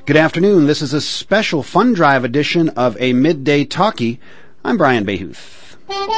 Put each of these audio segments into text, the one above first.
Good afternoon. This is a special fund drive edition of a Midday Talkie. I'm Brian Bayhuth.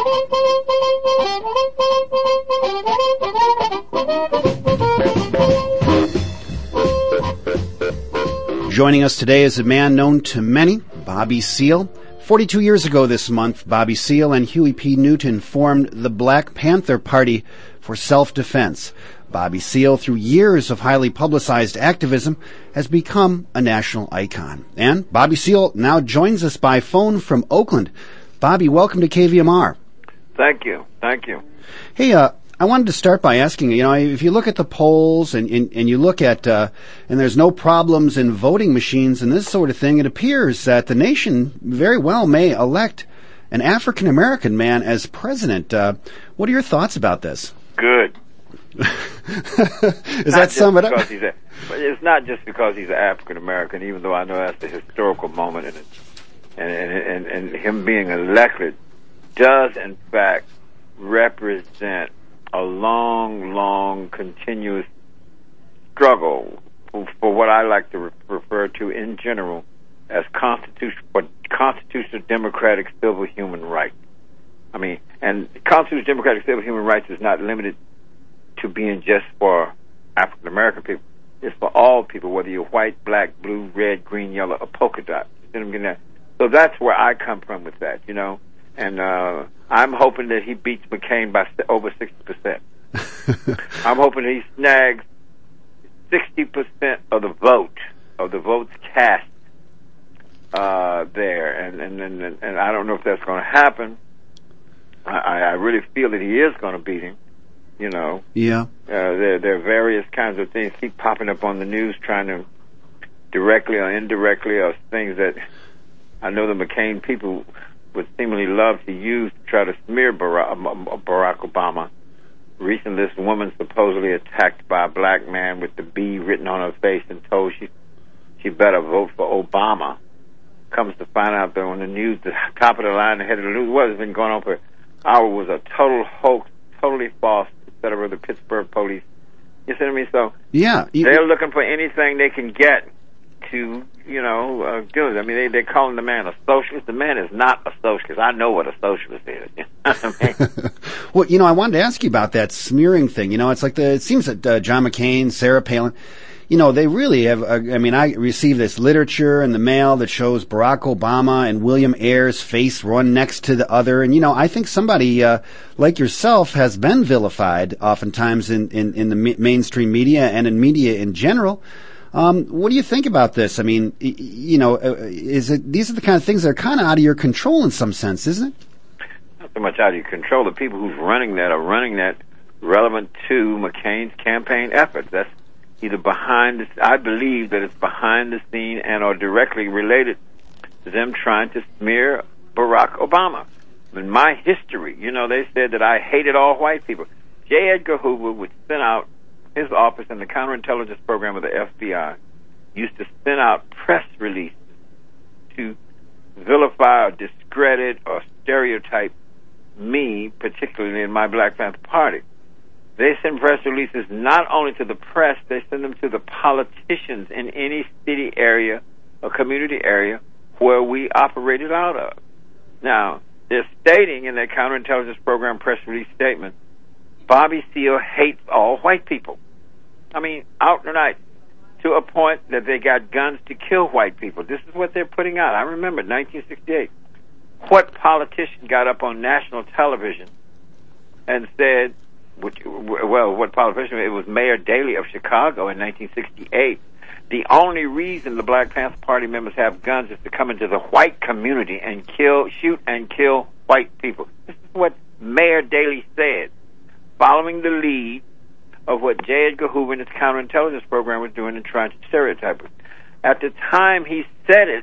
Joining us today is a man known to many, Bobby Seale. 42 years ago this month, Bobby Seale and Huey P. Newton formed the Black Panther Party for self-defense. Bobby Seale, through years of highly publicized activism, has become a national icon. And Bobby Seale now joins us by phone from Oakland. Bobby, welcome to KVMR. Thank you. Thank you. Hey, I wanted to start by asking, if you look at the polls and you look at, and there's no problems in voting machines and this sort of thing, it appears that the nation very well may elect an African-American man as president. What are your thoughts about this? Good. Is that sum it up? It's not just because he's an African-American, even though I know that's a historical moment in it. And him being elected does, in fact, represent a long, continuous struggle for what I like to refer to in general as constitutional democratic civil human rights. I mean, and constitutional democratic civil human rights is not limited to being just for African American people. It's for all people, whether you're white, black, blue, red, green, yellow, or polka dot. You know what I'm getting at? So that's where I come from with that, And I'm hoping that he beats McCain by over 60%. I'm hoping he snags 60% of the votes cast there. And I don't know if that's going to happen. I really feel that he is going to beat him. Yeah. There are various kinds of things keep popping up on the news, trying to directly or indirectly, or things that I know the McCain people would seemingly love to use to try to smear Barack Obama. Recently, this woman supposedly attacked by a black man with the B written on her face and told she better vote for Obama. Comes to find out that on the news, the top of the line, the head of the news, what has been going on for hours was a total hoax, totally false, etc. The Pittsburgh police. You see what I mean? So yeah, they're looking for anything they can get to, do it. I mean, they're calling the man a socialist. The man is not a socialist. I know what a socialist is. You know what I mean? Well, I wanted to ask you about that smearing thing. It's like it seems that John McCain, Sarah Palin, they really have, I received this literature in the mail that shows Barack Obama and William Ayer's face one next to the other. And, I think somebody like yourself has been vilified oftentimes in the mainstream media and in media in general. What do you think about this? I mean, these are the kind of things that are kind of out of your control in some sense, isn't it? Not so much out of your control. The people who's running that are running that relevant to McCain's campaign efforts. That's either behind I believe that it's behind the scene and or directly related to them trying to smear Barack Obama. In my history, they said that I hated all white people. J. Edgar Hoover would send out his office and the counterintelligence program of the FBI used to send out press releases to vilify or discredit or stereotype me, particularly in my Black Panther Party. They send press releases not only to the press, they send them to the politicians in any city area or community area where we operated out of. Now, they're stating in their counterintelligence program press release statement, Bobby Seale hates all white people. I mean, out and out, to a point that they got guns to kill white people. This is what they're putting out. I remember 1968. What politician got up on national television and said, what politician? It was Mayor Daley of Chicago in 1968. The only reason the Black Panther Party members have guns is to come into the white community and shoot and kill white people. This is what Mayor Daley said, following the lead of what J. Edgar Hoover and his counterintelligence program was doing and trying to stereotype us. At the time he said it,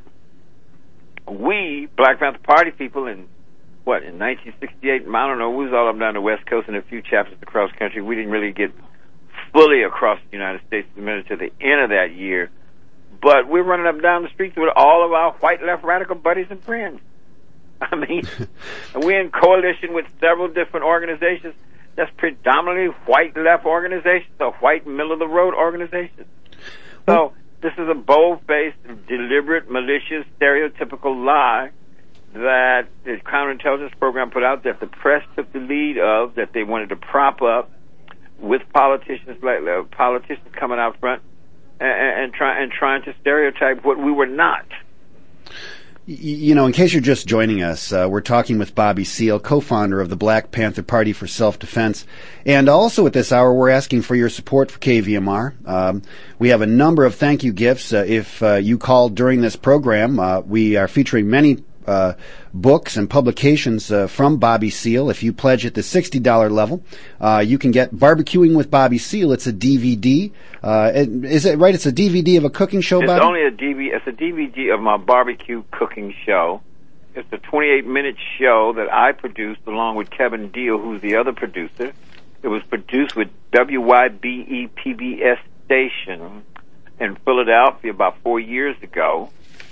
we, Black Panther Party people, in 1968, I don't know, we was all up down the West Coast and a few chapters across the country. We didn't really get fully across the United States to the end of that year. But we're running up and down the streets with all of our white left radical buddies and friends. I mean, we're in coalition with several different organizations that's predominantly white left organizations or white middle of the road organizations. So This is a bold-faced, deliberate, malicious, stereotypical lie that the counterintelligence program put out, that the press took the lead of, that they wanted to prop up with politicians, like politicians coming out front and trying to stereotype what we were not. You know, in case you're just joining us, we're talking with Bobby Seale, co-founder of the Black Panther Party for Self-Defense. And also at this hour, we're asking for your support for KVMR. We have a number of thank you gifts. If you called during this program, we are featuring many books and publications from Bobby Seale. If you pledge at the $60 level, you can get Barbecuing with Bobby Seale. It's a DVD. Is it right? It's a DVD of a cooking show, Bobby? It's only a DVD. It's a DVD of my barbecue cooking show. It's a 28-minute show that I produced along with Kevin Deal, who's the other producer. It was produced with WYBE PBS station in Philadelphia about 4 years ago.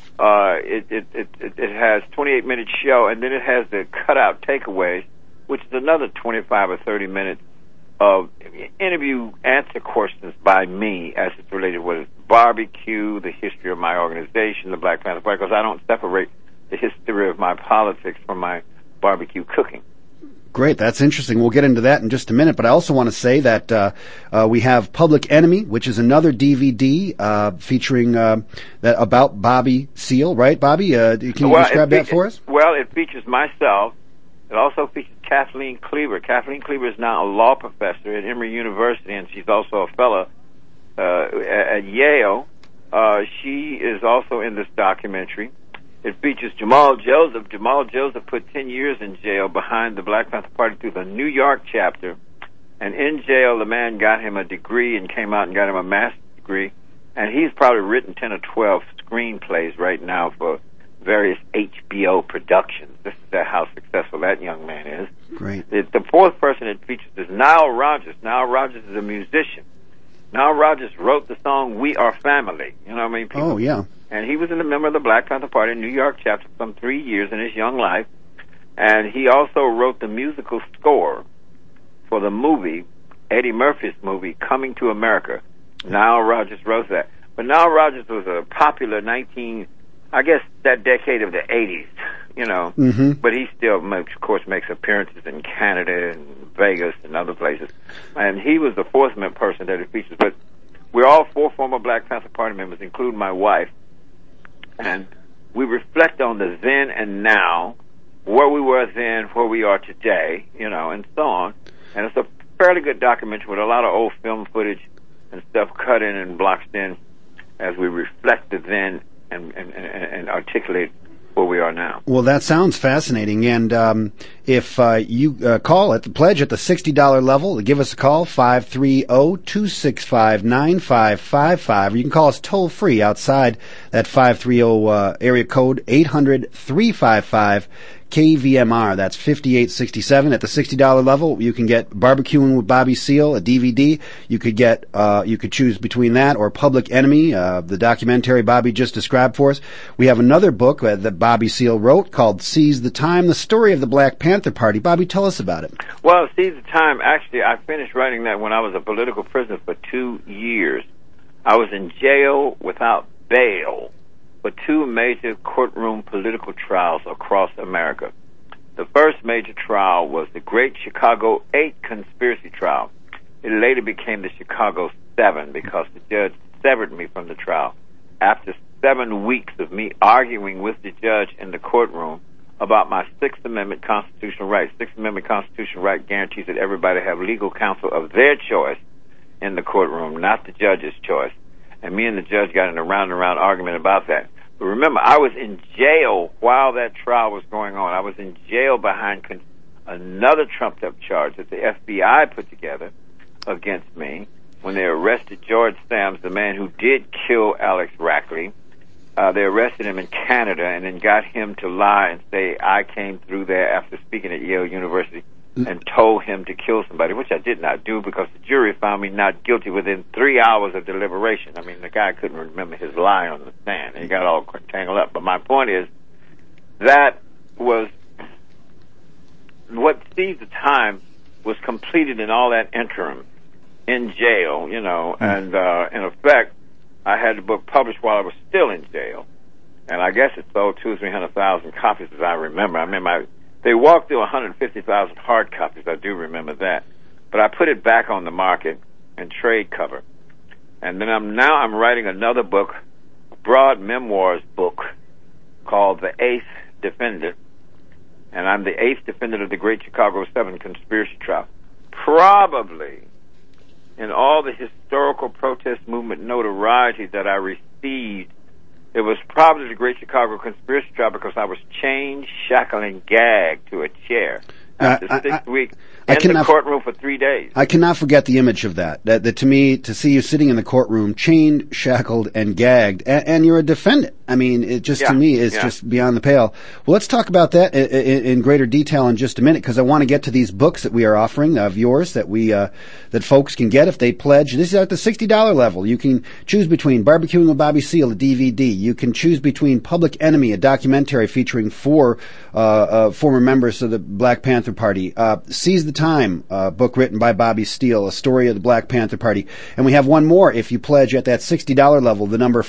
It has 28-minute show, and then it has the cutout takeaways, which is another 25 or 30 minutes of interview answer questions by me as it's related with barbecue, the history of my organization, the Black Panther Party, because I don't separate the history of my politics from my barbecue cooking. Great, that's interesting. We'll get into that in just a minute, but I also want to say that we have Public Enemy, which is another DVD featuring that about Bobby Seale, right, Bobby? Can you describe that for us? Well, it features myself. It also features Kathleen Cleaver. Kathleen Cleaver is now a law professor at Emory University, and she's also a fellow at Yale. She is also in this documentary. It features Jamal Joseph. Jamal Joseph put 10 years in jail behind the Black Panther Party through the New York chapter. And in jail, the man got him a degree and came out and got him a master's degree. And he's probably written 10 or 12 screenplays right now for various HBO productions. This is how successful that young man is. Great. The fourth person it features is Nile Rodgers. Nile Rodgers is a musician. Nile Rodgers wrote the song "We Are Family." You know what I mean? Oh, yeah. And he was a member of the Black Panther Party in New York chapter for some 3 years in his young life. And he also wrote the musical score for the movie, Eddie Murphy's movie, Coming to America. Nile Rodgers wrote that. But Nile Rodgers was a popular that decade of the 80s, you know. Mm-hmm. But he still, makes appearances in Canada and Vegas and other places. And he was the fourth person that it features. But we're all four former Black Panther Party members, including my wife. And we reflect on the then and now, where we were then, where we are today, you know, and so on. And it's a fairly good documentary with a lot of old film footage and stuff cut in and blocked in as we reflect the then and articulate where we are now. Well, that sounds fascinating. And if you call at the pledge at the $60 level, give us a call, 530-265-9555. Or you can call us toll free outside that 530 area code, 800-355 KVMR. That's 5867. At the $60 level, you can get Barbecuing with Bobby Seale, a DVD. You could get, you could choose between that or Public Enemy, the documentary Bobby just described for us. We have another book that Bobby Seale wrote called Seize the Time, the story of the Black Panther Party. Bobby, tell us about it. Well, Seize the Time, actually, I finished writing that when I was a political prisoner for 2 years. I was in jail without bail for 2 major courtroom political trials across America. The first major trial was the Great Chicago 8 conspiracy trial. It later became the Chicago 7 because the judge severed me from the trial after 7 weeks of me arguing with the judge in the courtroom about my Sixth Amendment constitutional right. Sixth Amendment constitutional right guarantees that everybody have legal counsel of their choice in the courtroom, not the judge's choice. And me and the judge got in a round-and-round argument about that. But remember, I was in jail while that trial was going on. I was in jail behind another trumped-up charge that the FBI put together against me when they arrested George Sams, the man who did kill Alex Rackley. They arrested him in Canada and then got him to lie and say I came through there after speaking at Yale University and told him to kill somebody, which I did not do because the jury found me not guilty within 3 hours of deliberation. I mean, the guy couldn't remember his lie on the stand, and he got all tangled up. But my point is, that was what Seize the Time was completed in all that interim in jail, you know, and in effect, I had the book published while I was still in jail, and I guess it sold 200,000 or 300,000 copies, as I remember. I mean, they walked through 150,000 hard copies. I do remember that, but I put it back on the market in trade cover, and then I'm writing another book, a broad memoirs book called The Eighth Defendant, and I'm the eighth defendant of the Great Chicago 7 conspiracy trial. Probably, in all the historical protest movement notoriety that I received, it was probably the Great Chicago conspiracy trial because I was chained, shackled, and gagged to a chair after 6 weeks in the courtroom for 3 days. I cannot forget the image of that. That to me, to see you sitting in the courtroom, chained, shackled, and gagged, and you're a defendant. I mean, it just to me is just beyond the pale. Well, let's talk about that in greater detail in just a minute, because I want to get to these books that we are offering of yours that that folks can get if they pledge. This is at the $60 level. You can choose between Barbecuing with Bobby Seale, a DVD. You can choose between Public Enemy, a documentary featuring 4 former members of the Black Panther Party. Seize the Time, a book written by Bobby Seale, a story of the Black Panther Party. And we have one more if you pledge at that $60 level, the number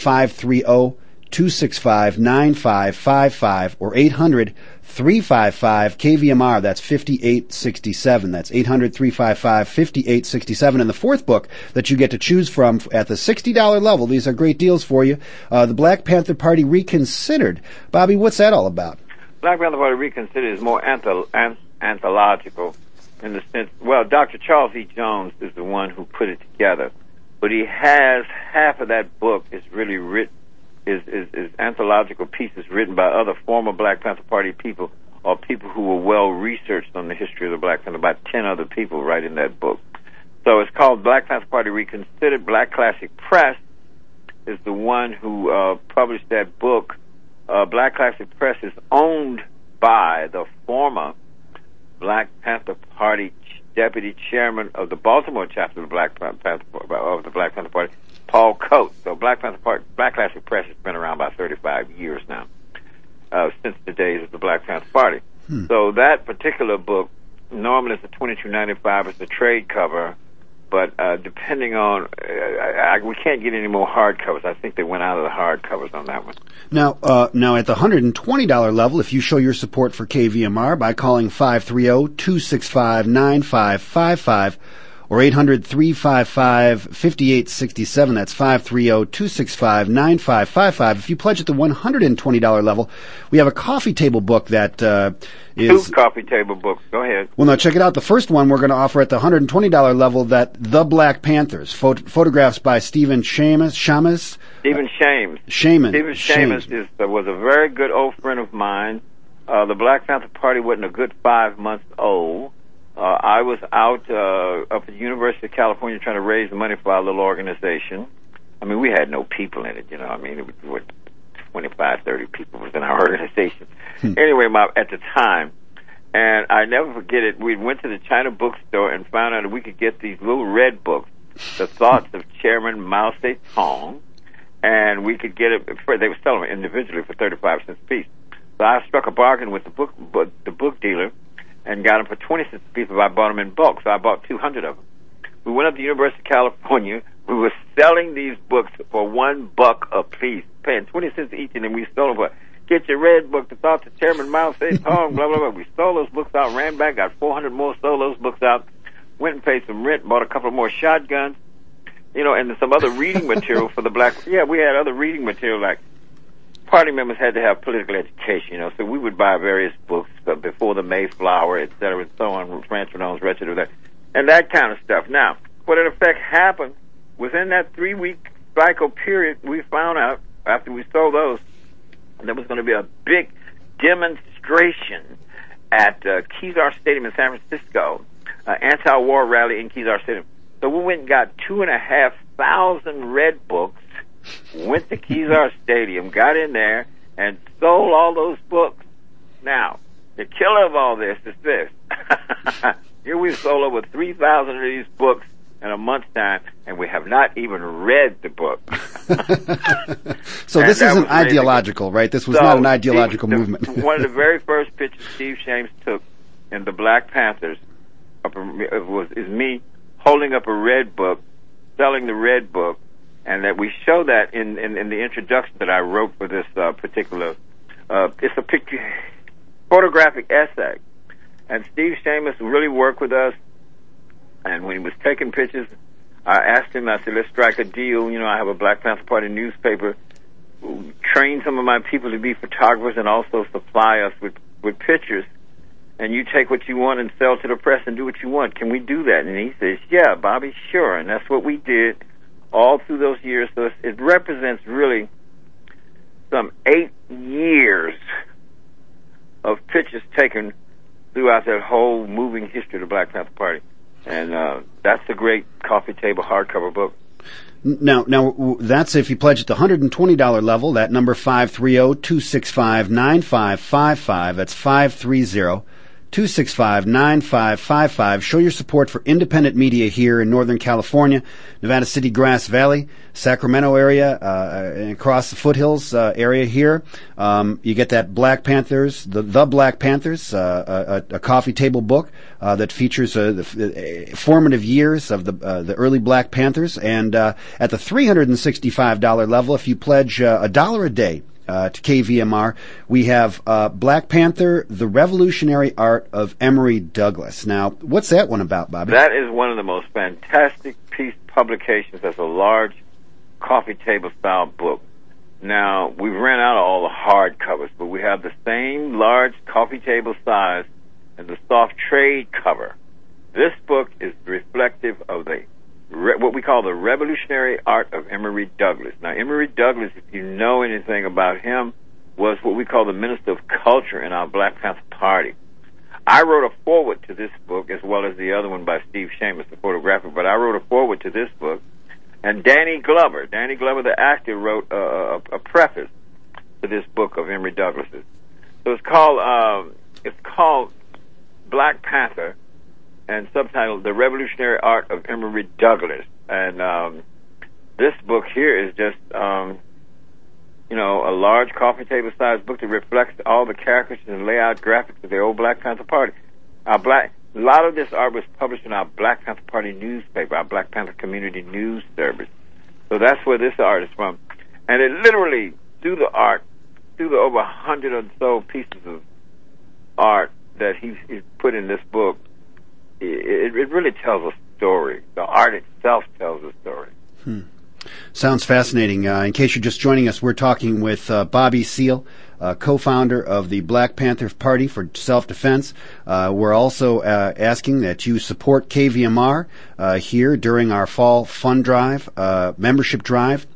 530-265-9555 or 800-355-KVMR. That's 5867. That's 800-355-5867. And the fourth book that you get to choose from at the $60 level, these are great deals for you, The Black Panther Party Reconsidered. Bobby, what's that all about? Black Panther Party Reconsidered is more anthological in the sense, well, Dr. Charles E. Jones is the one who put it together, but he has half of that book is really written, is anthological pieces written by other former Black Panther Party people or people who were well researched on the history of the Black Panther. About 10 other people write in that book. So it's called Black Panther Party Reconsidered. Black Classic Press is the one who published that book. Black Classic Press is owned by the former Black Panther Party deputy chairman of the Baltimore chapter of the Black Panther Party, Paul Coates. So Black Classic Press has been around about 35 years now, since the days of the Black Panther Party. So that particular book, normally it's a $22.95 as the trade cover, but depending on, we can't get any more hard covers. I think they went out of the hard covers on that one. Now at the $120 level, if you show your support for KVMR by calling 530-265-9555 or 800-355-5867, that's 530-265-9555. If you pledge at the $120 level, we have a coffee table book that is... 2 coffee table books. Go ahead. Well, now, check it out. The first one we're going to offer at the $120 level, that The Black Panthers, photographs by Stephen Shamus. Stephen Shames. Stephen Shamus was a very good old friend of mine. The Black Panther Party wasn't a good 5 months old. I was out up at the University of California trying to raise money for our little organization. I mean, we had no people in it, you know. I mean, it was 25, 30 people within our organization. Anyway, at the time, and I never forget it, we went to the China bookstore and found out that we could get these little red books, The Thoughts of Chairman Mao Zedong, and we could get it, they were selling them individually for 35 cents a piece. So I struck a bargain with the book dealer, and got them for 20 cents a piece if I bought them in bulk. So I bought 200 of them. We went up to the University of California. We were selling these books for $1 a piece, paying 20 cents each, and then we sold them for, get your red book, The Thoughts of Chairman Mao Zedong, blah, blah, blah. We sold those books out, ran back, got 400 more, sold those books out, went and paid some rent, bought a couple more shotguns, you know, and some other reading material for the black. Yeah, we had other reading material, like party members had to have political education, you know, so we would buy various books before the Mayflower, et cetera, and so on, Ranch Renault's Wretched, and that kind of stuff. Now, what in effect happened, within that 3-week cycle period, we found out, after we sold those, there was going to be a big demonstration at Kezar Stadium in San Francisco, anti-war rally in Kezar Stadium. So we went and got 2,500 red books, went to Kezar Stadium, got in there, and sold all those books. Now, the killer of all this is this. Here we've sold over 3,000 of these books in a month's time, and we have not even read the book. So this isn't ideological, right? This was not an ideological movement. One of the very first pictures Steve Shames took in the Black Panthers is me holding up a red book, selling the red book, and that we show that in the introduction that I wrote for this particular. It's a photographic essay, and Steve Shamus really worked with us. And when he was taking pictures, I asked him. I said, "Let's strike a deal. You know, I have a Black Panther Party newspaper. Train some of my people to be photographers, and also supply us with pictures. And you take what you want and sell to the press and do what you want. Can we do that?" And he says, "Yeah, Bobby, sure." And that's what we did all through those years. So it represents really some 8 years of pictures taken throughout that whole moving history of the Black Panther Party. And that's a great coffee table hardcover book. Now, that's if you pledge at the $120 level. That number 530-265-9555. That's 530-265-9555. Show your support for independent media here in Northern California, Nevada City, Grass Valley, Sacramento area, and across the foothills area here. You get that Black Panthers, the Black Panthers, a coffee table book that features the formative years of the early Black Panthers. And at the $365 level, if you pledge $1 a day to KVMR, we have Black Panther, The Revolutionary Art of Emory Douglas. Now, what's that one about, Bobby? That is one of the most fantastic piece publications. That's a large coffee table style book. Now, we've ran out of all the hard covers, but we have the same large coffee table size and the soft trade cover. This book is reflective of what we call the revolutionary art of Emory Douglas. Now, Emory Douglas, if you know anything about him, was what we call the minister of culture in our Black Panther Party. I wrote a foreword to this book, as well as the other one by Steve Shamus, the photographer, but I wrote a foreword to this book. And Danny Glover, the actor, wrote a preface to this book of Emory Douglas's. So it's called Black Panther, and subtitled The Revolutionary Art of Emory Douglas. And this book here is just, a large coffee table sized book that reflects all the caricatures and layout graphics of the old Black Panther Party. A lot of this art was published in our Black Panther Party newspaper, our Black Panther Community News Service. So that's where this art is from. And it literally, through the over 100 or so pieces of art that he's put in this book, it really tells a story. The art itself tells a story. Sounds fascinating. In case you're just joining us, we're talking with Bobby Seale, co-founder of the Black Panther Party for Self-Defense. We're also asking that you support KVMR here during our fall fund drive, membership drive.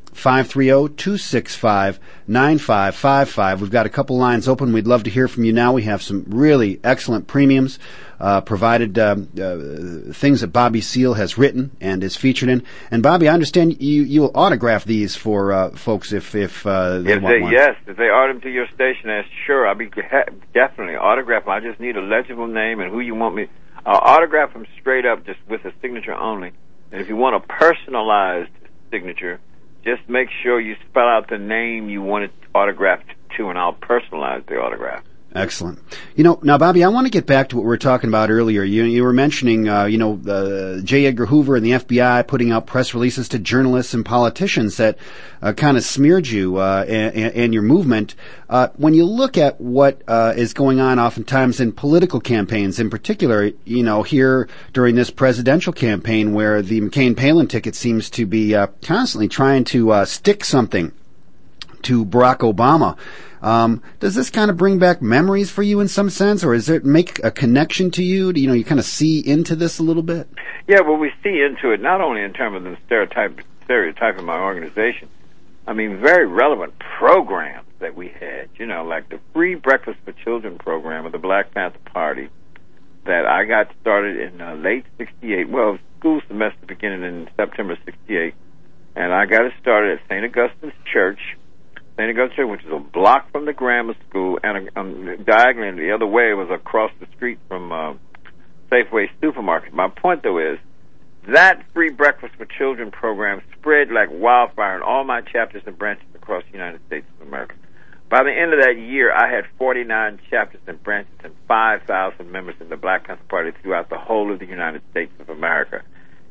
530-265-9555. We've got a couple lines open. We'd love to hear from you now. We have some really excellent premiums provided, things that Bobby Seale has written and is featured in. And Bobby, I understand you'll autograph these for folks if they want one. Yes, if they order them to your station, sure, I'll be definitely autograph them. I just need a legible name and who you want me. I'll autograph them straight up, just with a signature only. And if you want a personalized signature, just make sure you spell out the name you want it autographed to, and I'll personalize the autograph. Excellent. Now, Bobby, I want to get back to what we were talking about earlier. You were mentioning, J. Edgar Hoover and the FBI putting out press releases to journalists and politicians that kind of smeared you and your movement. When you look at what is going on oftentimes in political campaigns, in particular, here during this presidential campaign where the McCain-Palin ticket seems to be constantly trying to stick something to Barack Obama. Does this kind of bring back memories for you in some sense, or does it make a connection to you? You kind of see into this a little bit? Yeah, well, we see into it not only in terms of the stereotype of my organization. I mean, very relevant programs that we had, like the Free Breakfast for Children program of the Black Panther Party that I got started in late 68. Well, school semester beginning in September 68. And I got it started at St. Augustine's Church, which is a block from the grammar school, and diagonally the other way was across the street from Safeway Supermarket. My point, though, is that Free Breakfast for Children program spread like wildfire in all my chapters and branches across the United States of America. By the end of that year, I had 49 chapters and branches and 5,000 members in the Black Panther Party throughout the whole of the United States of America.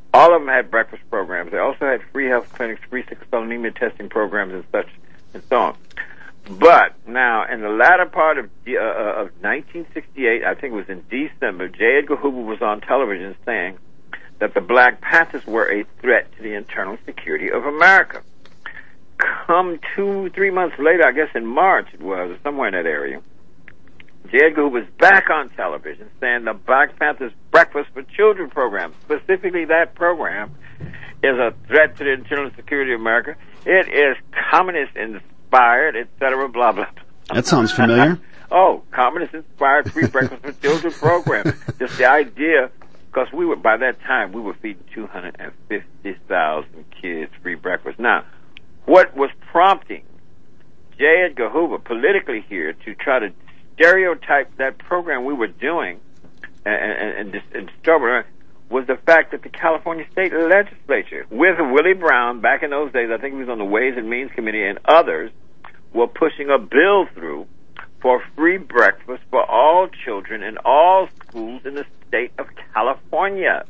All of them had breakfast programs. They also had free health clinics, free sickle cell anemia testing programs, and such, and so on. But now, in the latter part of 1968, I think it was in December, J. Edgar Hoover was on television saying that the Black Panthers were a threat to the internal security of America. Come 2-3 months later, I guess in March it was, or somewhere in that area, J. Edgar Hoover was back on television saying the Black Panthers Breakfast for Children program, specifically that program, is a threat to the internal security of America. It is communist-inspired, etc., blah, blah, blah. That sounds familiar. Oh, communist-inspired free breakfast for children program. Just the idea, because by that time, we were feeding 250,000 kids free breakfast. Now, what was prompting J. Edgar Hoover politically here to try to stereotype that program we were doing and disturb was the fact that the California State Legislature, with Willie Brown, back in those days, I think he was on the Ways and Means Committee, and others, were pushing a bill through for free breakfast for all children in all schools in the state of California.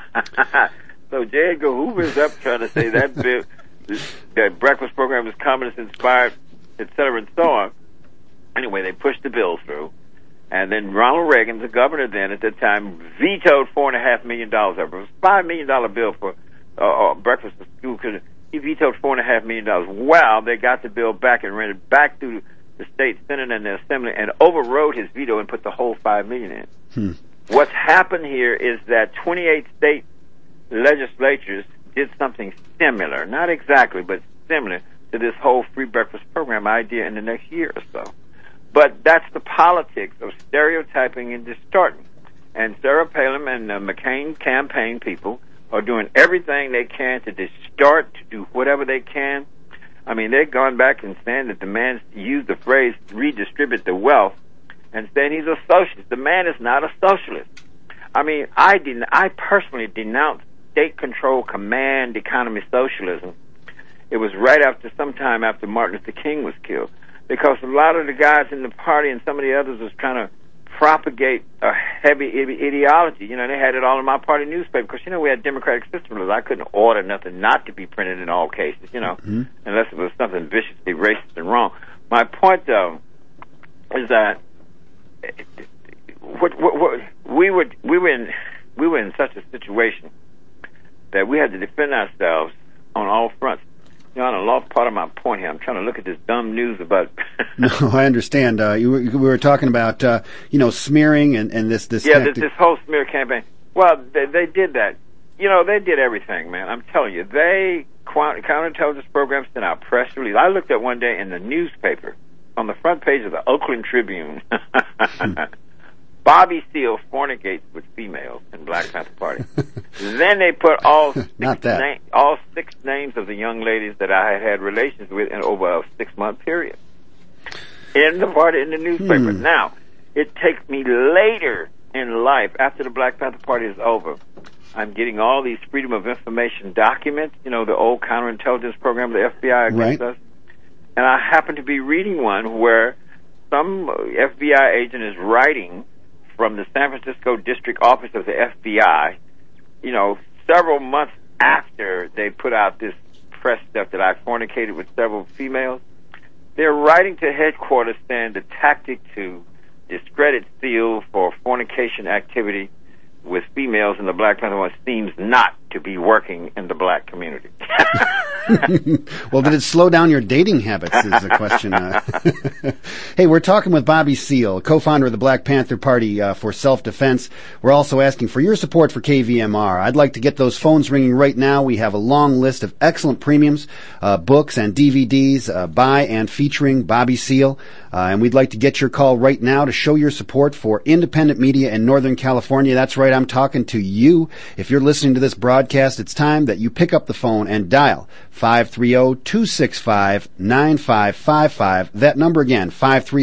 So J. Edgar Hoover is up trying to say that bill, that breakfast program is communist-inspired, et cetera, and so on. Anyway, they pushed the bill through, and then Ronald Reagan, the governor then at the time, vetoed $4.5 million. It was a $5 million bill for breakfast for school. He vetoed $4.5 million. Well, they got the bill back and ran it back through the state senate and the assembly and overrode his veto and put the whole $5 million in. What's happened here is that 28 state legislatures did something similar, not exactly, but similar to this whole free breakfast program idea in the next year or so. But that's the politics of stereotyping and distorting. And Sarah Palin and the McCain campaign people are doing everything they can to distort, to do whatever they can. I mean, they've gone back and saying that the man used the phrase redistribute the wealth and saying he's a socialist. The man is not a socialist. I mean, I personally denounced state-controlled command economy socialism. It was right after, sometime after Martin Luther King was killed, because a lot of the guys in the party and some of the others was trying to propagate a heavy ideology. You know, they had it all in my party newspaper, because, you know, we had democratic systems. I couldn't order nothing not to be printed in all cases, you know, unless it was something viciously racist and wrong. My point, though, is that we were in such a situation that we had to defend ourselves on all fronts. You know, I lost part of my point here. I'm trying to look at this dumb news about... No, I understand. We were talking about, smearing and this... Yeah, this whole smear campaign. Well, they did that. You know, they did everything, man. I'm telling you. Counterintelligence programs sent out press release. I looked at one day in the newspaper, on the front page of the Oakland Tribune, Bobby Seale fornicates with females in Black Panther Party. Then they put all six names of the young ladies that I had relations with in over a 6-month period in the newspaper. Now, it takes me later in life, after the Black Panther Party is over, I'm getting all these Freedom of Information documents, you know, the old counterintelligence program, the FBI against us. And I happen to be reading one where some FBI agent is writing from the San Francisco District Office of the FBI, you know, several months after they put out this press stuff that I fornicated with several females. They're writing to headquarters saying the tactic to discredit Seale for fornication activity with females in the Black Panther Party seems not to be working in the black community. Well, did it slow down your dating habits is the question. Hey, we're talking with Bobby Seale, co-founder of the Black Panther Party for Self-Defense. We're also asking for your support for KVMR. I'd like to get those phones ringing right now. We have a long list of excellent premiums, books and DVDs by and featuring Bobby Seale. And we'd like to get your call right now to show your support for independent media in Northern California. That's right, I'm talking to you. If you're listening to this broadcast, it's time that you pick up the phone and dial 530-265-9555. That number again,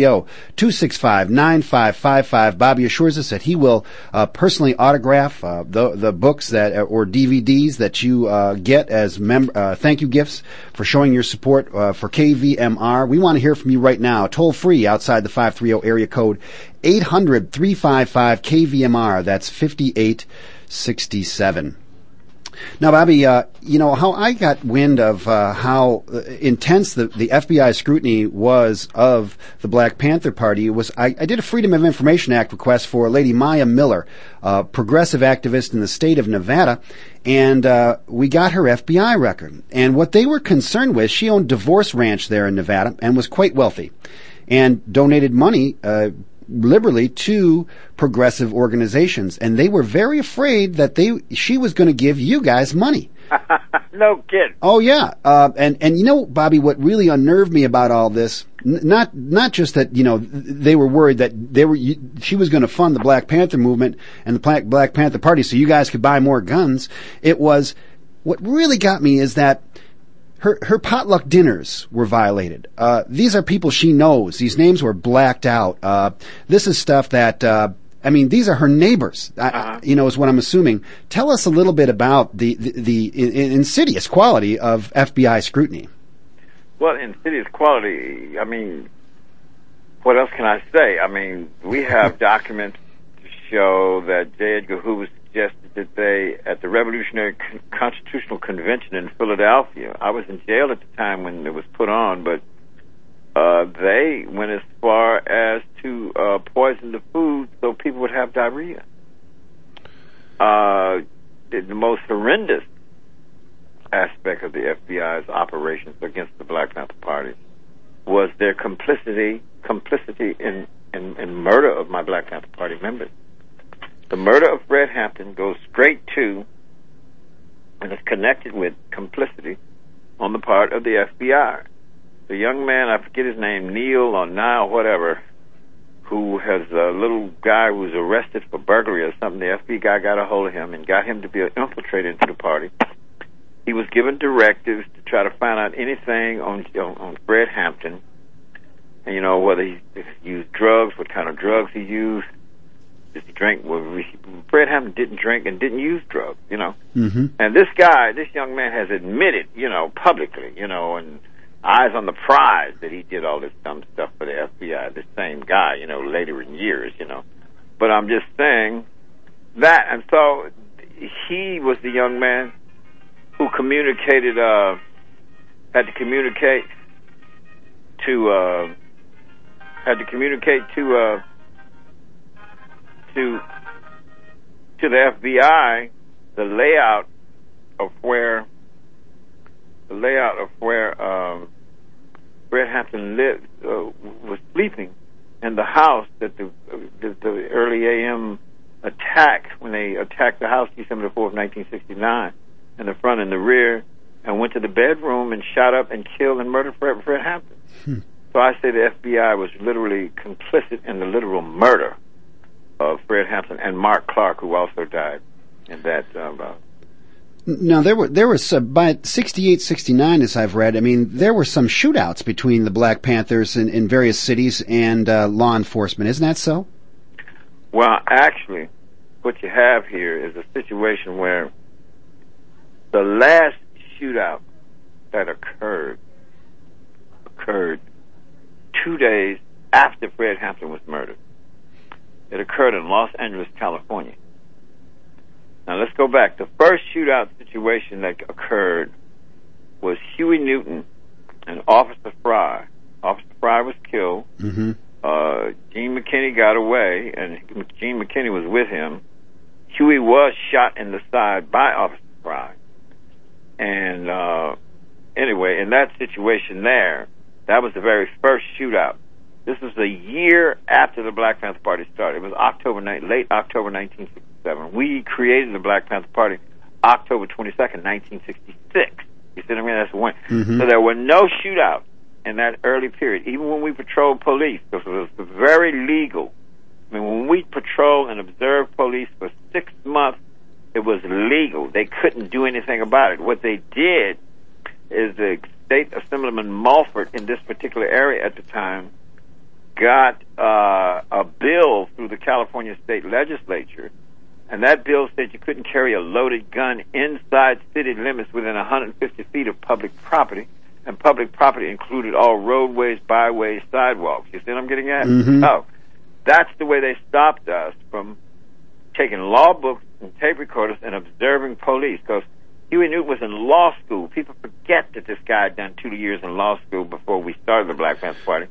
530-265-9555. Bobby assures us that he will personally autograph the books that or DVDs that you get as thank you gifts for showing your support for KVMR. We want to hear from you right now. Toll free outside the 530 area code 800-355-KVMR. That's 5867. Now, Bobby, you know, how I got wind of how intense the FBI scrutiny was of the Black Panther Party was I did a Freedom of Information Act request for Lady Maya Miller, a progressive activist in the state of Nevada, and we got her FBI record. And what they were concerned with, she owned Divorce Ranch there in Nevada and was quite wealthy and donated money liberally to progressive organizations, and they were very afraid that she was going to give you guys money. No kidding. Oh yeah, and you know, Bobby, what really unnerved me about all this, not just that, you know, they were worried that she was going to fund the Black Panther movement and the Black Panther Party so you guys could buy more guns. It was, what really got me is that her potluck dinners were violated. These are people she knows. These names were blacked out. This is stuff that, I mean, these are her neighbors, you know, is what I'm assuming. Tell us a little bit about the insidious quality of FBI scrutiny. Well, insidious quality, I mean, what else can I say? I mean, we have documents to show that J. Edgar Hoover suggested that they, at the Revolutionary Constitutional Convention in Philadelphia, I was in jail at the time when it was put on, but they went as far as to poison the food so people would have diarrhea. The most horrendous aspect of the FBI's operations against the Black Panther Party was their complicity in murder of my Black Panther Party members. The murder of Fred Hampton goes straight to and is connected with complicity on the part of the FBI. The young man, I forget his name, Neil or Nile, whatever, who has a little guy who was arrested for burglary or something. The FBI got a hold of him and got him to be infiltrated into the party. He was given directives to try to find out anything on Fred Hampton, and, you know, whether he used drugs, what kind of drugs he used. Does he drink? Well, Fred Hampton didn't drink and didn't use drugs, you know. Mm-hmm. And this young man has admitted, you know, publicly, you know, and eyes on the prize that he did all this dumb stuff for the FBI, the same guy, you know, later in years, you know. But I'm just saying that, and so he was the young man who had to communicate to the FBI the layout of where Fred Hampton lived, was sleeping in the house that the early AM attack, when they attacked the house December 4th, 1969, in the front and the rear, and went to the bedroom and shot up and killed and murdered Fred Hampton. So I say the FBI was literally complicit in the literal murder of Fred Hampton and Mark Clark, who also died in that. Now, there was by 68, 69, as I've read, I mean, there were some shootouts between the Black Panthers in various cities and law enforcement. Isn't that so? Well, actually, what you have here is a situation where the last shootout that occurred 2 days after Fred Hampton was murdered. It occurred in Los Angeles, California. Now, let's go back. The first shootout situation that occurred was Huey Newton and Officer Fry. Officer Fry was killed. Mm-hmm. Gene McKinney got away, and Gene McKinney was with him. Huey was shot in the side by Officer Fry. And anyway, in that situation there, that was the very first shootout. This was a year after the Black Panther Party started. It was late October 1967. We created the Black Panther Party October 22nd, 1966. You see what I mean? That's one. Mm-hmm. So there were no shootouts in that early period, even when we patrolled police, because it was very legal. I mean, when we patrolled and observed police for 6 months, it was legal. They couldn't do anything about it. What they did is the State Assemblyman Mulford in this particular area at the time got a bill through the California State Legislature, and that bill said you couldn't carry a loaded gun inside city limits within 150 feet of public property, and public property included all roadways, byways, sidewalks. You see what I'm getting at? Mm-hmm. Oh, that's the way they stopped us from taking law books and tape recorders and observing police, because Huey Newton was in law school. People forget that this guy had done 2 years in law school before we started the Black Panther Party.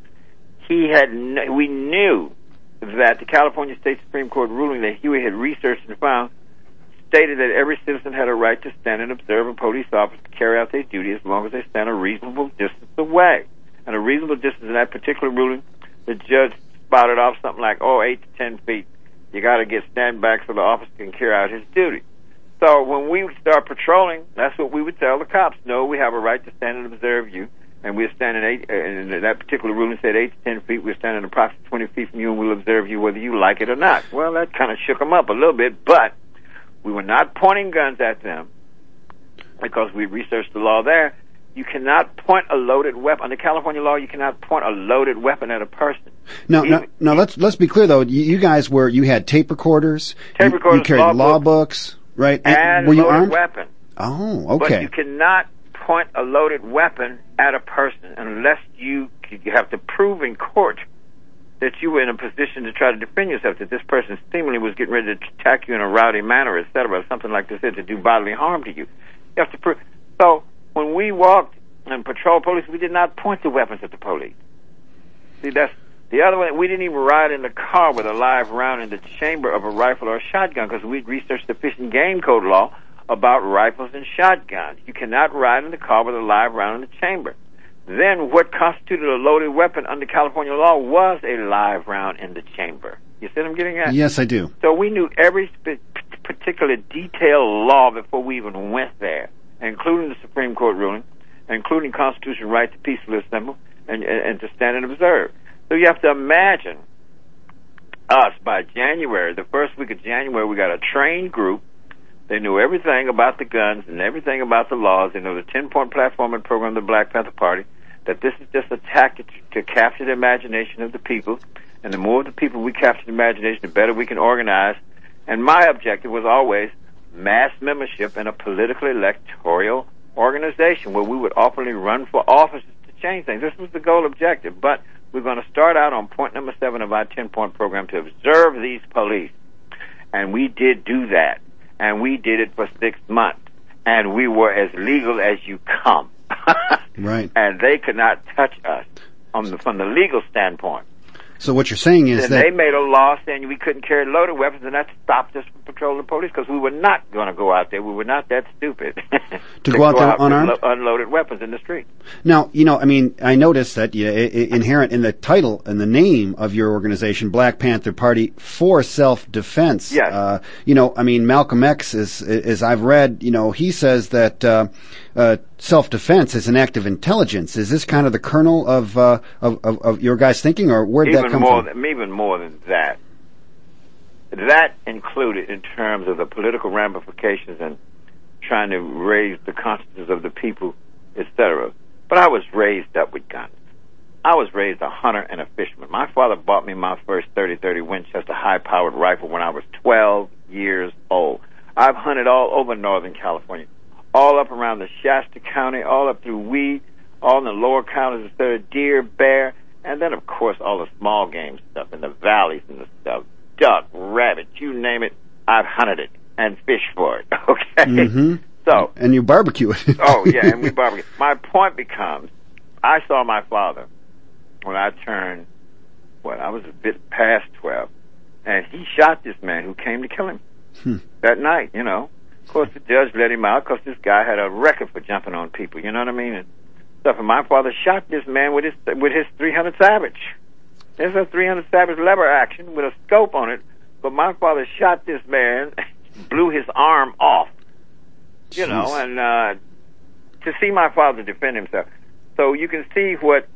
We knew that the California State Supreme Court ruling that Huey had researched and found stated that every citizen had a right to stand and observe a police officer to carry out their duty as long as they stand a reasonable distance away. And a reasonable distance in that particular ruling, the judge spotted off something like, 8 to 10 feet. You got to stand back so the officer can carry out his duty. So when we would start patrolling, that's what we would tell the cops. No, we have a right to stand and observe you. And we're standing and that particular ruling said 8 to 10 feet. We're standing approximately 20 feet from you, and we'll observe you whether you like it or not. Well, that kind of shook them up a little bit, but we were not pointing guns at them because we researched the law there. You cannot point a loaded weapon. Under California law, you cannot point a loaded weapon at a person. No. Let's be clear though. You guys you had tape recorders. You carried law books, right? And were you loaded armed? Weapon. Oh, okay. But you cannot point a loaded weapon at a person unless you have to prove in court that you were in a position to try to defend yourself, that this person seemingly was getting ready to attack you in a rowdy manner, etc., something like this, to do bodily harm to you. You have to prove. So when we walked and patrol police, we did not point the weapons at the police. See, that's the other one. We didn't even ride in the car with a live round in the chamber of a rifle or a shotgun because we'd researched the Fish and Game Code law about rifles and shotguns. You cannot ride in the car with a live round in the chamber. Then what constituted a loaded weapon under California law was a live round in the chamber. You see what I'm getting at? Yes, I do. So we knew every particular detailed law before we even went there, including the Supreme Court ruling, including constitutional right to peacefully assemble and to stand and observe. So you have to imagine us by January, the first week of January, we got a trained group. They knew everything about the guns and everything about the laws. They know the 10-point platform and program of the Black Panther Party, that this is just a tactic to capture the imagination of the people. And the more of the people we capture the imagination, the better we can organize. And my objective was always mass membership in a political electoral organization where we would openly run for offices to change things. This was the goal objective. But we're going to start out on point number 7 of our 10-point program to observe these police. And we did do that. And we did it for 6 months. And we were as legal as you come. Right. And they could not touch us from the legal standpoint. So what you're saying is they made a law saying we couldn't carry loaded weapons, and that stopped us from patrolling the police because we were not going to go out there. We were not that stupid to go out there unarmed, with unloaded weapons in the street. Now, I noticed that inherent in the title and the name of your organization, Black Panther Party for Self-Defense. Yes. Malcolm X as I've read, he says that self-defense is an act of intelligence. Is this kind of the kernel of your guys' thinking, or where did that come from? Even more than that. That included in terms of the political ramifications and trying to raise the consciousness of the people, etc. But I was raised up with guns. I was raised a hunter and a fisherman. My father bought me my first .30-30 Winchester high-powered rifle when I was 12 years old. I've hunted all over Northern California, all up around the Shasta County, all up through Weed, all in the lower counties, deer, bear, and then, of course, all the small game stuff in the valleys and the stuff. Duck, rabbit, you name it, I've hunted it and fished for it, okay? Mm-hmm. So, and you barbecue it. Oh, yeah, and we barbecue. My point becomes, I saw my father when I turned, I was a bit past 12, and he shot this man who came to kill him that night, Of course, the judge let him out because this guy had a record for jumping on people, you know what I mean? And stuff. And my father shot this man with his 300 Savage. There's a 300 Savage lever action with a scope on it, but my father shot this man, blew his arm off, and to see my father defend himself. So you can see what's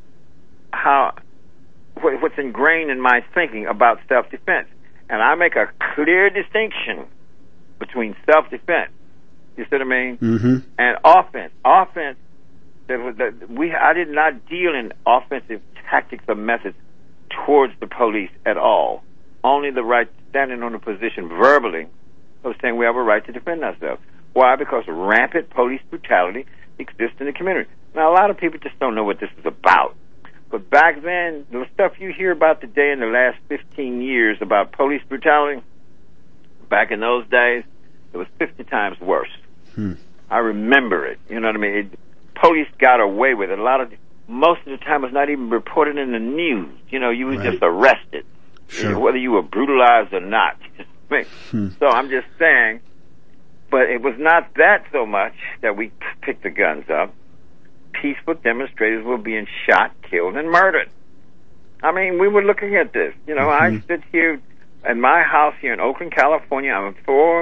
ingrained in my thinking about self-defense. And I make a clear distinction between self-defense, you see what I mean, and offense. Offense, I did not deal in offensive tactics or methods towards the police at all. Only the right standing on a position verbally of saying we have a right to defend ourselves. Why? Because rampant police brutality exists in the community. Now, a lot of people just don't know what this is about. But back then, the stuff you hear about today in the last 15 years about police brutality, back in those days, it was 50 times worse. I remember it. You know what I mean? Police got away with it. Most of the time, it's not even reported in the news. You know, you were just arrested, whether you were brutalized or not. So I'm just saying, but it was not that so much that we picked the guns up. Peaceful demonstrators were being shot, killed, and murdered. I mean, we were looking at this. You know, I sit here in my house here in Oakland, California. I'm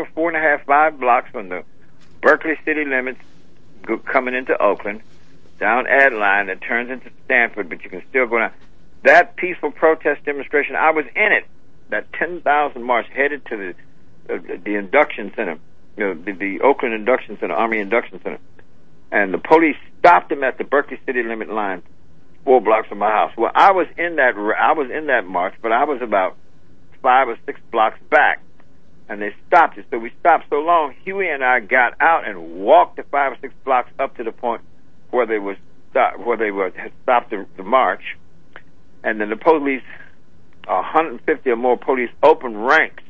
4.5 blocks from the Berkeley city limits coming into Oakland, down Adeline that turns into Stanford, but you can still go down. That peaceful protest demonstration, I was in it. That 10,000 march headed to the induction center, you know, the Oakland Induction Center, Army Induction Center. And the police stopped them at the Berkeley city limit line, 4 blocks from my house. Well, I was in that march, but I was about 5 or 6 blocks back, and they stopped it. So we stopped so long, Huey and I got out and walked the 5 or 6 blocks up to the point where they had stopped the march, and then the police, 150 or more police, opened ranks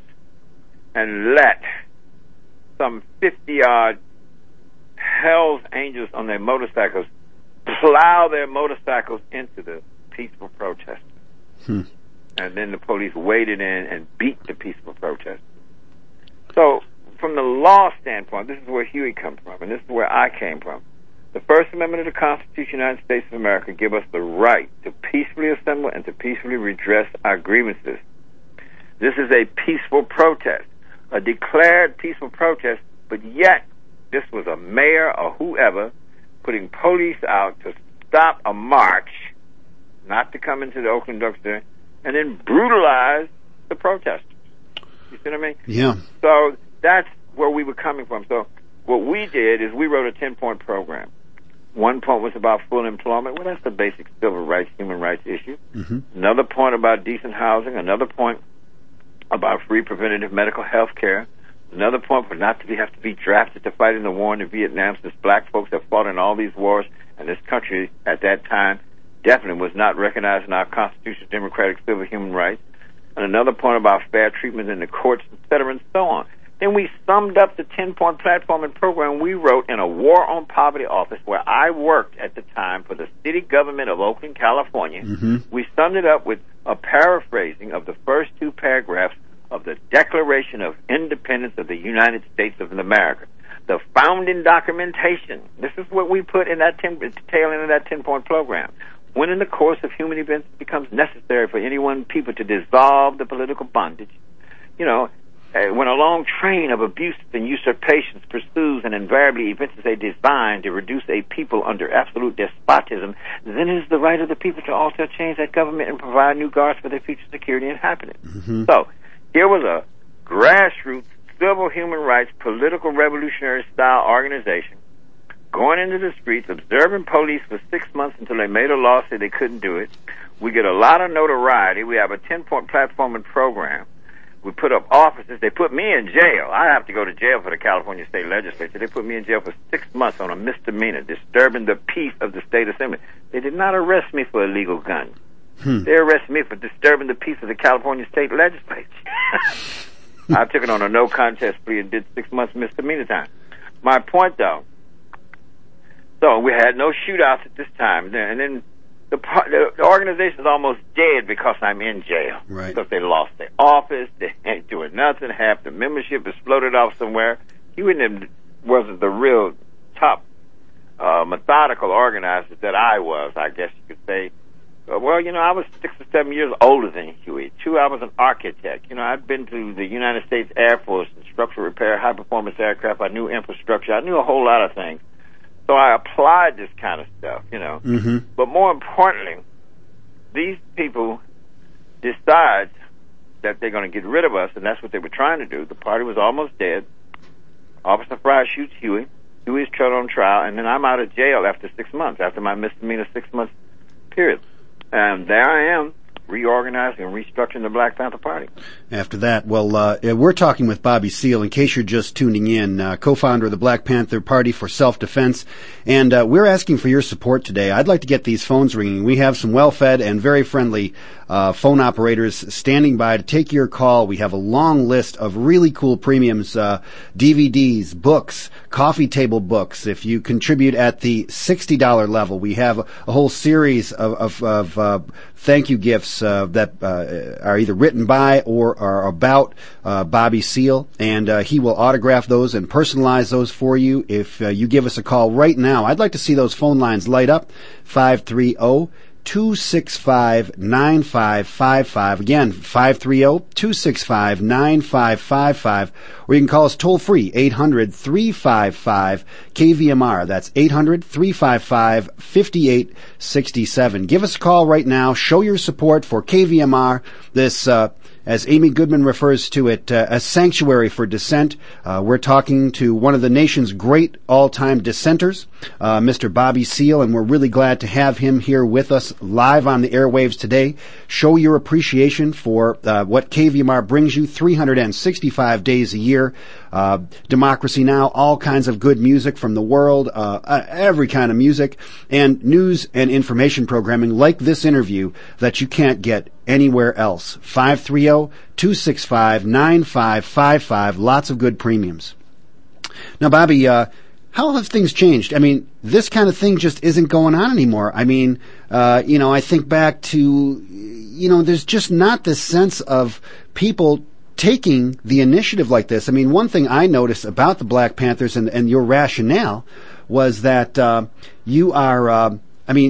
and let some 50-odd Hell's Angels on their motorcycles plow their motorcycles into the peaceful protesters. And then the police waded in and beat the peaceful protesters. So, from the law standpoint, this is where Huey comes from, and this is where I came from. The First Amendment of the Constitution of the United States of America give us the right to peacefully assemble and to peacefully redress our grievances. This is a peaceful protest, a declared peaceful protest, but yet this was a mayor or whoever putting police out to stop a march, not to come into the Oakland Duckster, and then brutalize the protesters. You see what I mean? Yeah. So that's where we were coming from. So what we did is we wrote a 10-point program. 1 point was about full employment. Well, that's the basic civil rights, human rights issue. Another point about decent housing. Another point about free preventative medical health care. Another point was not to have to be drafted to fight in the war in Vietnam, since black folks have fought in all these wars, and this country at that time definitely was not recognized in our Constitution, democratic, civil, human rights. And another point about fair treatment in the courts, etc., and so on. Then we summed up the 10-point platform and program we wrote in a War on Poverty office where I worked at the time for the city government of Oakland, California. We summed it up with a paraphrasing of the first 2 paragraphs of the Declaration of Independence of the United States of America, the founding documentation. This is what we put in that tail end of that 10-point program. When in the course of human events it becomes necessary for any one people to dissolve the political bondage, you know, when a long train of abuses and usurpations pursues and invariably evinces a design to reduce a people under absolute despotism, then it is the right of the people to alter or change that government and provide new guards for their future security and happiness. So, here was a grassroots, civil human rights, political revolutionary style organization going into the streets, observing police for 6 months until they made a law say they couldn't do it. We get a lot of notoriety. We have a 10-point platform and program. We put up offices. They put me in jail. I have to go to jail for the California State Legislature. They put me in jail for 6 months on a misdemeanor, disturbing the peace of the State Assembly. They did not arrest me for illegal guns. They arrested me for disturbing the peace of the California State Legislature. I took it on a no contest plea and did 6 months misdemeanor time. My point, though, so we had no shootouts at this time. And then the organization is almost dead because I'm in jail. Right. Because they lost their office, they ain't doing nothing, half the membership is floated off somewhere. He wasn't the real top methodical organizer that I was, I guess you could say. Well, you know, I was 6 or 7 years older than Huey. 2, I was an architect. You know, I'd been to the United States Air Force in structural repair, high-performance aircraft. I knew infrastructure. I knew a whole lot of things. So I applied this kind of stuff, you know. But more importantly, these people decide that they're going to get rid of us, and that's what they were trying to do. The party was almost dead. Officer Fry shoots Huey. Huey's tried on trial, and then I'm out of jail after 6 months, after my misdemeanor 6 months period. And there I am, reorganizing and restructuring the Black Panther Party. After that, well, we're talking with Bobby Seale, in case you're just tuning in, co-founder of the Black Panther Party for Self-Defense, and we're asking for your support today. I'd like to get these phones ringing. We have some well-fed and very friendly phone operators standing by to take your call. We have a long list of really cool premiums, DVDs, books, coffee table books. If you contribute at the $60 level, we have a whole series of thank you gifts that are either written by or are about Bobby Seale, and he will autograph those and personalize those for you if you give us a call right now. I'd like to see those phone lines light up. 530-265-9555. Again, 530-265-9555. Or you can call us toll free, 800-355-KVMR. That's 800-355-5867. Give us a call right now. Show your support for KVMR. This, as Amy Goodman refers to it, a sanctuary for dissent. We're talking to one of the nation's great all-time dissenters, Mr. Bobby Seale, and we're really glad to have him here with us live on the airwaves today. Show your appreciation for what KVMR brings you 365 days a year. Democracy Now!, all kinds of good music from the world, every kind of music, and news and information programming like this interview that you can't get anywhere else. 530-265-9555. Lots of good premiums. Now, Bobby, how have things changed? I mean, this kind of thing just isn't going on anymore. I mean, I think back to, there's just not this sense of people taking the initiative like this. I mean, one thing I noticed about the Black Panthers and your rationale was that you are...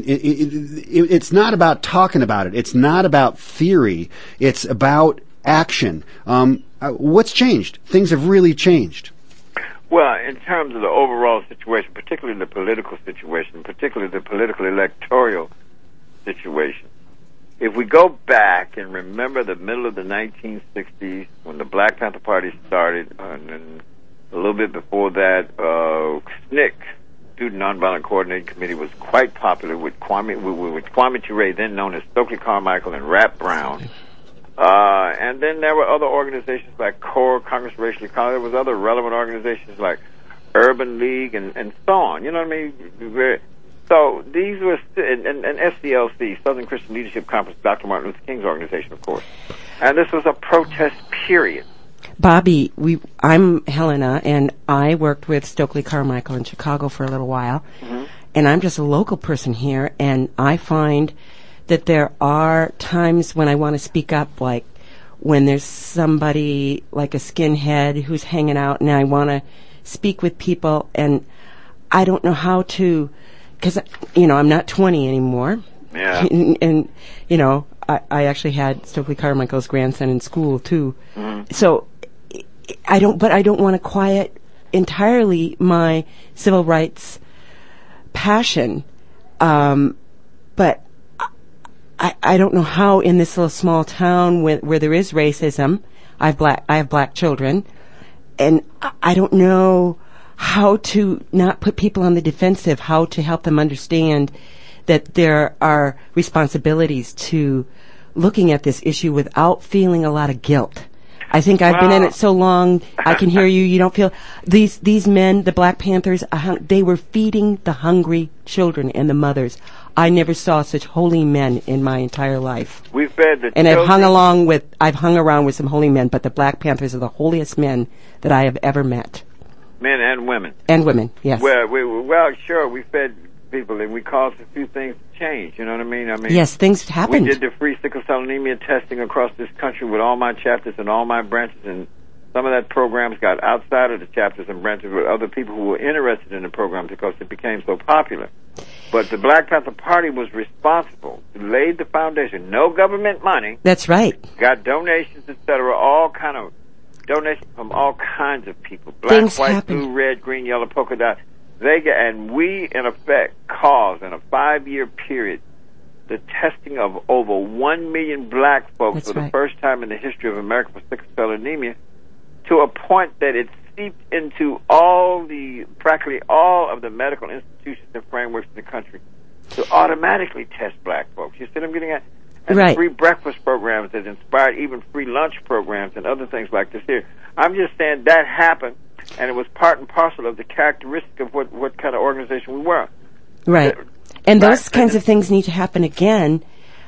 it's not about talking about it. It's not about theory. It's about action. What's changed? Things have really changed. Well, in terms of the overall situation, particularly the political situation, particularly the political electoral situation, if we go back and remember the middle of the 1960s when the Black Panther Party started, and then a little bit before that, SNCC, Student Nonviolent Coordinating Committee, was quite popular with Kwame Ture, then known as Stokely Carmichael, and Rap Brown. And then there were other organizations like CORE, Congress for Racial Equality. There was other relevant organizations like Urban League and so on. You know what I mean? So these were, and SCLC, Southern Christian Leadership Conference, Dr. Martin Luther King's organization, of course. And this was a protest period. Bobby, I'm Helena, and I worked with Stokely Carmichael in Chicago for a little while. Mm-hmm. And I'm just a local person here, and I find that there are times when I want to speak up, like when there's somebody like a skinhead who's hanging out, and I want to speak with people, and I don't know how to, because, I'm not 20 anymore. Yeah. And I actually had Stokely Carmichael's grandson in school, too. Mm-hmm. So I don't want to quiet entirely my civil rights passion. But I don't know how in this little small town where there is racism, I have black children, and I don't know how to not put people on the defensive, how to help them understand that there are responsibilities to looking at this issue without feeling a lot of guilt. I think I've been in it so long, I can hear you, you don't feel... These men, the Black Panthers, they were feeding the hungry children and the mothers. I never saw such holy men in my entire life. We fed the and children. I've hung around with some holy men, but the Black Panthers are the holiest men that I have ever met. Men and women. And women, yes. Well, sure, we fed people, and we caused a few things to change, you know what I mean? Yes, things happened. We did the free sickle cell anemia testing across this country with all my chapters and all my branches, and some of that programs got outside of the chapters and branches with other people who were interested in the program because it became so popular. But the Black Panther Party was responsible, laid the foundation. No government money. That's right. Got donations, etc., all kind of donations from all kinds of people. Black, things white, happened. Blue, red, green, yellow, polka dot. And we, in effect, caused, in a 5-year period, the testing of over 1 million black folks That's for the right. first time in the history of America for sickle cell anemia, to a point that it seeped into practically all of the medical institutions and frameworks in the country to automatically test black folks. You see what I'm getting at? And right. free breakfast programs that inspired even free lunch programs and other things like this here. I'm just saying that happened, and it was part and parcel of the characteristic of what kind of organization we were. Right. And those kinds of things need to happen again.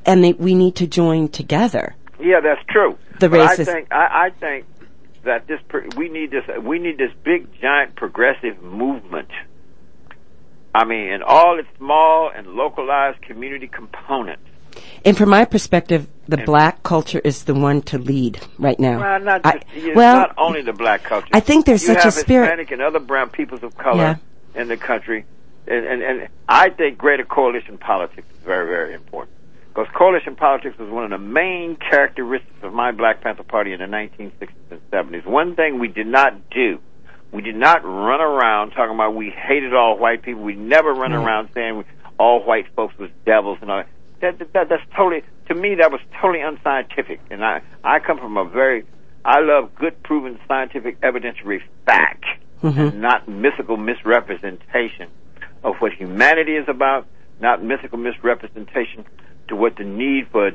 and we need to join together. Yeah, that's true. The races. I think that we need this big giant progressive movement. I mean, in all its small and localized community components. And from my perspective, the black culture is the one to lead right now. Well, not only the black culture. I think there's such a spirit. Hispanic and other brown peoples of color in the country. And I think greater coalition politics is very, very important. Because coalition politics was one of the main characteristics of my Black Panther Party in the 1960s and 70s. One thing we did not do, we did not run around talking about we hated all white people. We never run around saying all white folks was devils and all that. That's totally, to me, that was totally unscientific. And I come from I love good, proven scientific evidentiary fact, and not mythical misrepresentation of what humanity is about, not mythical misrepresentation to what the need for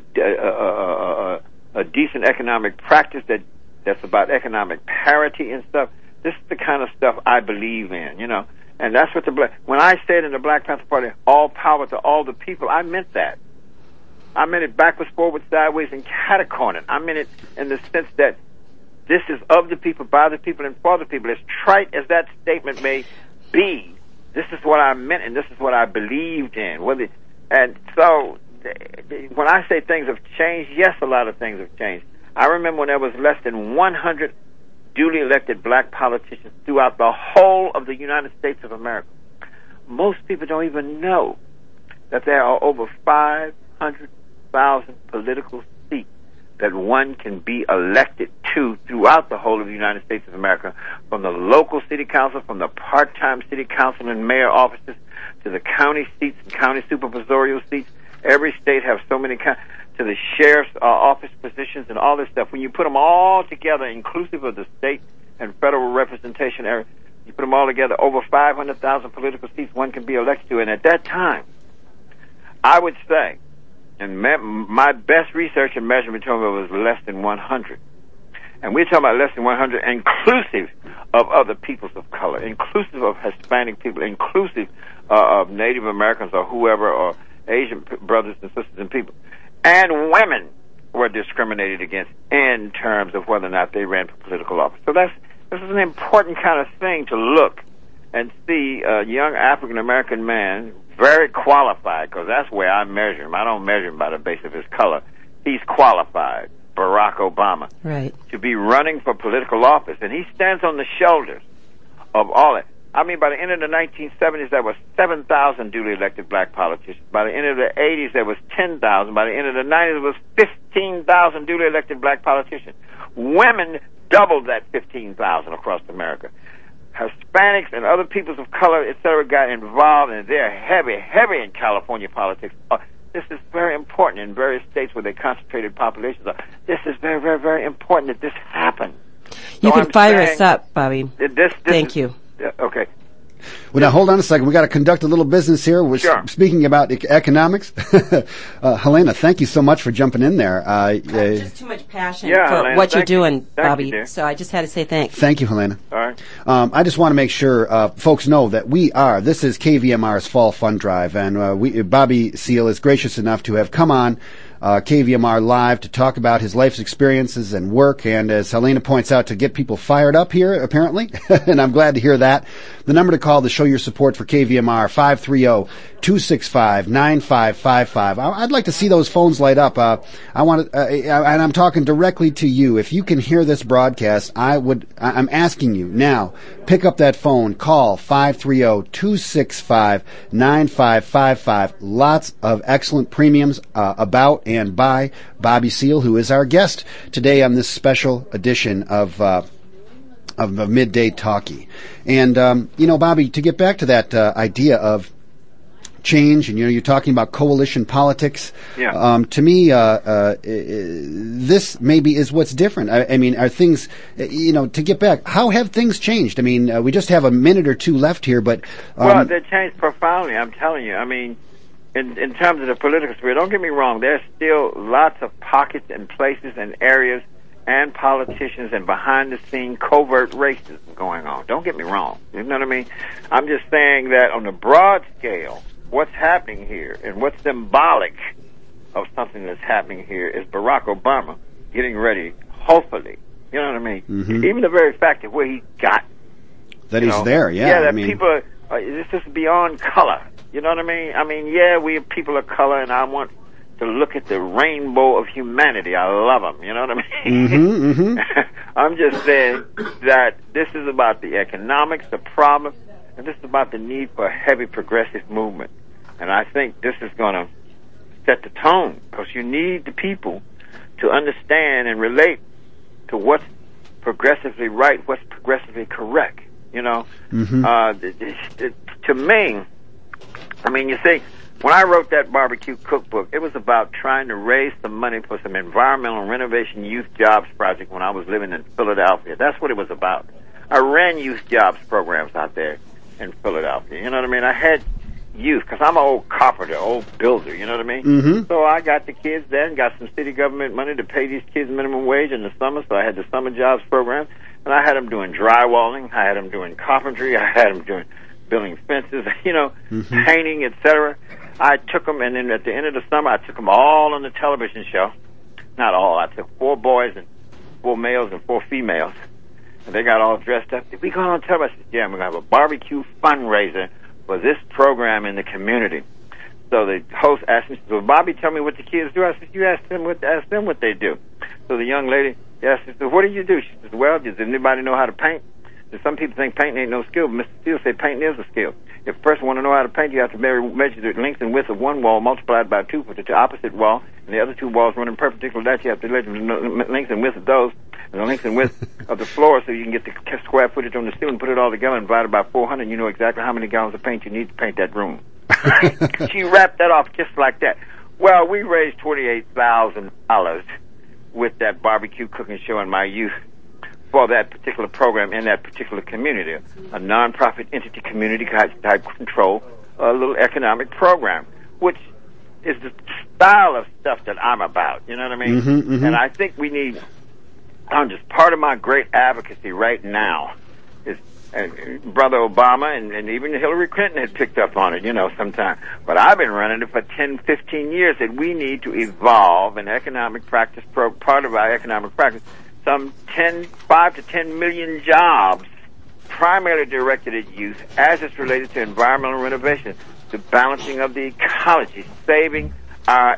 a decent economic practice that's about economic parity and stuff. This is the kind of stuff I believe in, and that's what when I said in the Black Panther Party, all power to all the people, I meant that. I meant it backwards, forwards, sideways, and catacorning. I meant it in the sense that this is of the people, by the people, and for the people. As trite as that statement may be, this is what I meant, and this is what I believed in. And so, when I say things have changed, yes, a lot of things have changed. I remember when there was less than 100 duly elected black politicians throughout the whole of the United States of America. Most people don't even know that there are over 500,000 political seats that one can be elected to throughout the whole of the United States of America, from the local city council, from the part-time city council and mayor offices, to the county seats and county supervisorial seats. Every state has so many to the sheriff's office positions and all this stuff. When you put them all together, inclusive of the state and federal representation area, you put them all together, over 500,000 political seats one can be elected to. And at that time, I would say, and my best research and measurement told me it was less than 100. And we're talking about less than 100, inclusive of other peoples of color, inclusive of Hispanic people, inclusive of Native Americans or whoever, or Asian brothers and sisters and people. And women were discriminated against in terms of whether or not they ran for political office. So this is an important kind of thing to look and see a young African-American man, very qualified, because that's where I measure him. I don't measure him by the base of his color. He's qualified, Barack Obama, right, to be running for political office. And he stands on the shoulders of all that. I mean, by the end of the 1970s, there was 7,000 duly elected black politicians. By the end of the 80s, there was 10,000. By the end of the 90s, there was 15,000 duly elected black politicians. Women doubled that 15,000 across America. Hispanics and other peoples of color, et cetera, got involved, and they're heavy in California politics. This is very important in various states where they concentrated populations. This is very, very, very important that this happen. You can fire us up, Bobby. Thank you. Okay. Well, now hold on a second. We got to conduct a little business here. We're speaking about economics. Helena, thank you so much for jumping in there. Just too much passion for Helena, what you're doing, Bobby. So I just had to say thanks. Thank you, Helena. All right. I just want to make sure folks know that this is KVMR's Fall Fund Drive, and Bobby Seale is gracious enough to have come on KVMR Live to talk about his life's experiences and work, and as Helena points out, to get people fired up here, apparently, and I'm glad to hear that. The number to call to show your support for KVMR, 530-265-9555. I'd like to see those phones light up. And I'm talking directly to you. If you can hear this broadcast, I'm asking you now, pick up that phone, call 530-265-9555. Lots of excellent premiums about and by Bobby Seale, who is our guest today on this special edition of Midday Talkie. And, Bobby, to get back to that idea of change, and, you're talking about coalition politics. Yeah. To me, this maybe is what's different. I mean, are things, to get back, how have things changed? I mean, we just have a minute or two left here, but... well, they changed profoundly, I'm telling you. I mean, in terms of the political sphere, don't get me wrong, there's still lots of pockets and places and areas and politicians and behind-the-scene covert racism going on. Don't get me wrong. You know what I mean? I'm just saying that on the broad scale, what's happening here and what's symbolic of something that's happening here is Barack Obama getting ready, hopefully, you know what I mean? Mm-hmm. Even the very fact of where he got. That he's there, yeah. Yeah, that I mean, people this is beyond color. You know what I mean? I mean, yeah, we people of color, and I want to look at the rainbow of humanity. I love them. You know what I mean? Mm-hmm, mm-hmm. I'm just saying that this is about the economics, the problem, and this is about the need for a heavy progressive movement. And I think this is going to set the tone, because you need the people to understand and relate to what's progressively right, what's progressively correct. You know, Mm-hmm. To me, I mean, you see, when I wrote that barbecue cookbook, it was about trying to raise some money for some environmental renovation youth jobs project when I was living in Philadelphia. That's what it was about. I ran youth jobs programs out there in Philadelphia. You know what I mean? I had youth, because I'm an old carpenter, old builder, you know what I mean? Mm-hmm. So I got the kids there and got some city government money to pay these kids minimum wage in the summer, so I had the summer jobs program, and I had them doing drywalling, I had them doing carpentry, I had them doing building fences, you know, Mm-hmm. painting, etc. I took them, and then at the end of the summer, I took them all on the television show. Not all, I took 4 boys and 4 males and 4 females, and they got all dressed up. Did we go on television? I said, yeah, we're going to have a barbecue fundraiser for this program in the community. So the host asked me, well, Bobby, tell me what the kids do. I said, you ask them what they do. So the young lady asked me, what do you do? She said, well, does anybody know how to paint? Some people think painting ain't no skill, but Mr. Steele said painting is a skill. If a person want to know how to paint, you have to measure the length and width of one wall multiplied by 2 for the opposite wall, and the other 2 walls running perpendicular to that. You have to measure the length and width of those, and the length and width of the floor, so you can get the square footage on the ceiling, put it all together, and divide it by 400, and you know exactly how many gallons of paint you need to paint that room. She wrapped that off just like that. Well, we raised $28,000 with that barbecue cooking show in my youth for that particular program in that particular community, a nonprofit entity, community type control, a little economic program, which is the style of stuff that I'm about. You know what I mean? Mm-hmm, mm-hmm. And I think we need. I'm just part of my great advocacy right now is Brother Obama and even Hillary Clinton had picked up on it, you know, sometime. But I've been running it for 10, 15 years that we need to evolve an economic practice, part of our economic practice, some 5 to 10 million jobs primarily directed at youth as it's related to environmental renovation, the balancing of the ecology, saving our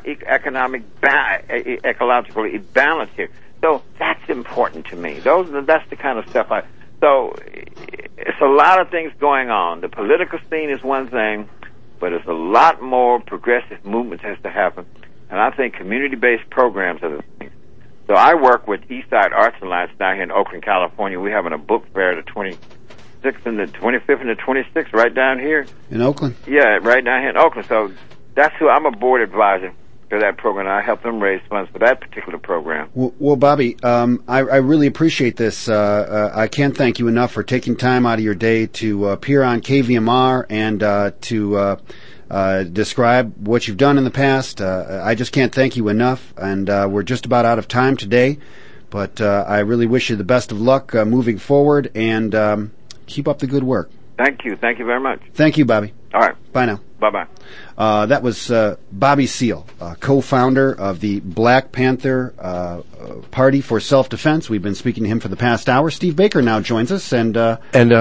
ecological balance here. So that's important to me. That's the kind of stuff so it's a lot of things going on. The political scene is one thing, but it's a lot more progressive movements has to happen. And I think community-based programs are the thing. So I work with Eastside Arts Alliance down here in Oakland, California. We're having a book fair the 26th and the 25th and the 26th right down here. In Oakland? Yeah, right down here in Oakland. So that's who I'm a board advisor for that program. I help them raise funds for that particular program. Well, Bobby, I really appreciate this. I can't thank you enough for taking time out of your day to appear on KVMR and to describe what you've done in the past. I just can't thank you enough, and we're just about out of time today. But I really wish you the best of luck moving forward, and keep up the good work. Thank you. Thank you very much. Thank you, Bobby. All right. Bye now. Bye-bye. That was Bobby Seale, co-founder of the Black Panther Party for Self-Defense. We've been speaking to him for the past hour. Steve Baker now joins us, and a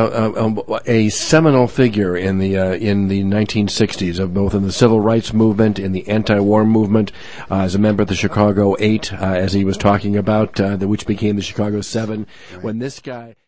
seminal figure in the 1960s, both in the civil rights movement, in the anti-war movement, as a member of the Chicago 8, as he was talking about, which became the Chicago 7. Right. When this guy